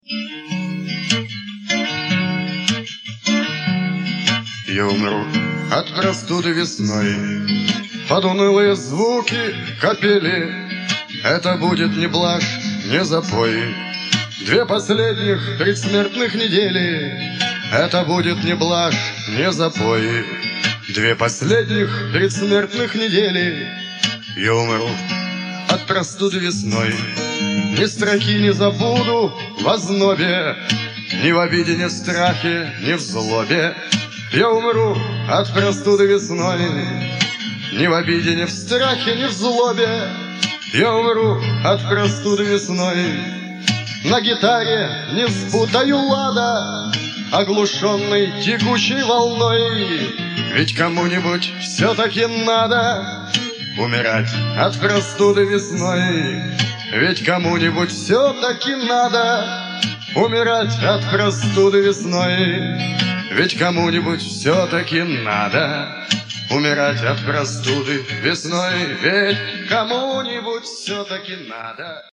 Я умру от простуды весной под унылые звуки капели. Это будет не блажь, не запой. 2 последних предсмертных недели. Это будет не блажь, не запой. 2 последних предсмертных недели. Я умру от простуды весной. Ни строки не забуду в ознобе, ни в обиде, ни в страхе, ни в злобе. Я умру от простуды весной. Ни в обиде, ни в страхе, ни в злобе. Я умру от простуды весной. На гитаре не спутаю лада, оглушенный текучей волной. Ведь кому-нибудь все-таки надо умирать от простуды весной. Ведь кому-нибудь все-таки надо умирать от простуды весной. Ведь кому-нибудь все-таки надо умирать от простуды весной. Ведь кому-нибудь все-таки надо.